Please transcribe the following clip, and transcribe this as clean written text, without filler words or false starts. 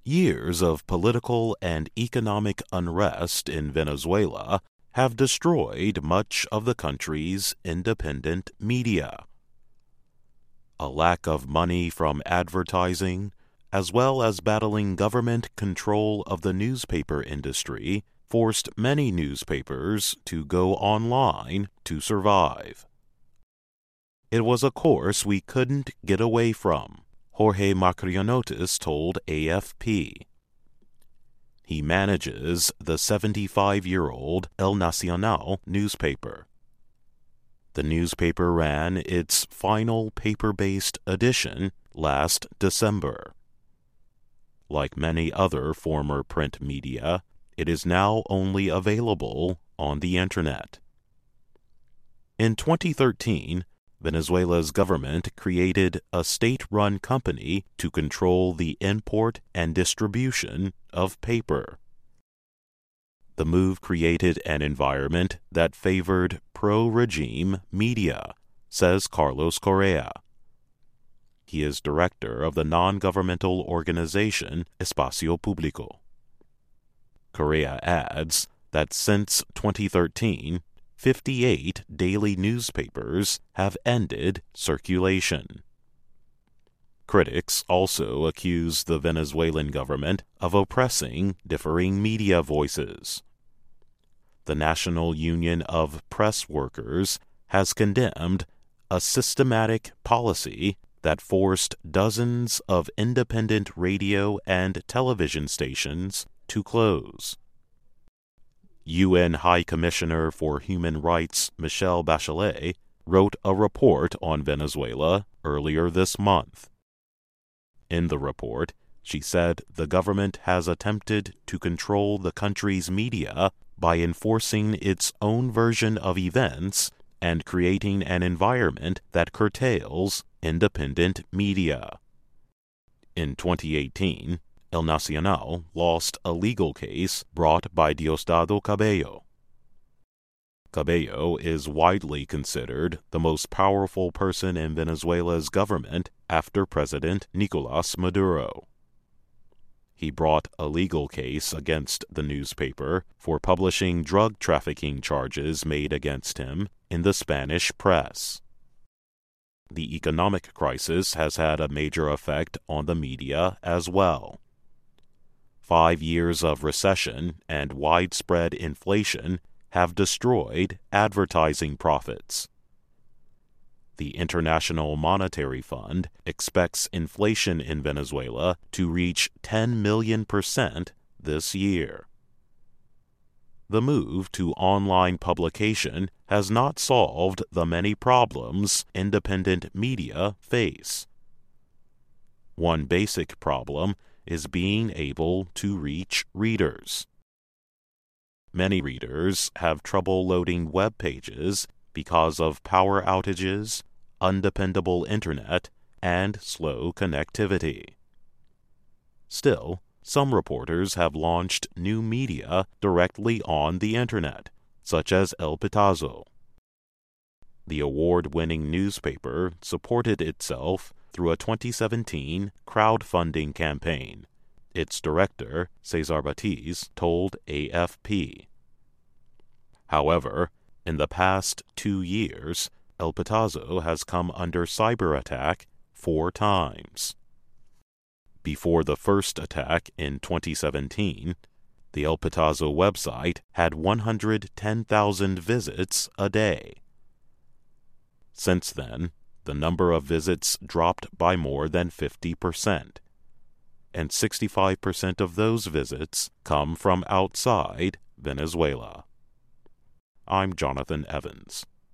Years of political and economic unrest in Venezuela have destroyed much of the country's independent media. A lack of money from advertising, as well as battling government control of the newspaper industry, forced many newspapers to go online to survive. It was a course we couldn't get away from, Jorge Macrianotis told AFP. He manages the 75-year-old El Nacional newspaper. The newspaper ran its final paper-based edition last December. Like many other former print media, it is now only available on the Internet. In 2013, Venezuela's government created a state-run company to control the import and distribution of paper. The move created an environment that favored pro-regime media, says Carlos Correa. He is director of the non-governmental organization Espacio Público. Correa adds that since 2013, 58 daily newspapers have ended circulation. Critics also accuse the Venezuelan government of oppressing differing media voices. The National Union of Press Workers has condemned a systematic policy that forced dozens of independent radio and television stations to close. UN High Commissioner for Human Rights Michelle Bachelet wrote a report on Venezuela earlier this month. In the report, she said the government has attempted to control the country's media by enforcing its own version of events and creating an environment that curtails independent media. In 2018, El Nacional lost a legal case brought by Diosdado Cabello. Cabello is widely considered the most powerful person in Venezuela's government after President Nicolás Maduro. He brought a legal case against the newspaper for publishing drug trafficking charges made against him in the Spanish press. The economic crisis has had a major effect on the media as well. 5 years of recession and widespread inflation have destroyed advertising profits. The International Monetary Fund expects inflation in Venezuela to reach 10 million% this year. The move to online publication has not solved the many problems independent media face. One basic problem is being able to reach readers. Many readers have trouble loading web pages because of power outages, undependable internet, and slow connectivity. Still, some reporters have launched new media directly on the internet, such as El Pitazo. The award-winning newspaper supported itself through a 2017 crowdfunding campaign, its director, Cesar Batiz, told AFP. However, in the past 2 years, El Pitazo has come under cyber attack 4 times. Before the first attack in 2017, the El Pitazo website had 110,000 visits a day. Since then, the number of visits dropped by more than 50%, and 65% of those visits come from outside Venezuela. I'm Jonathan Evans.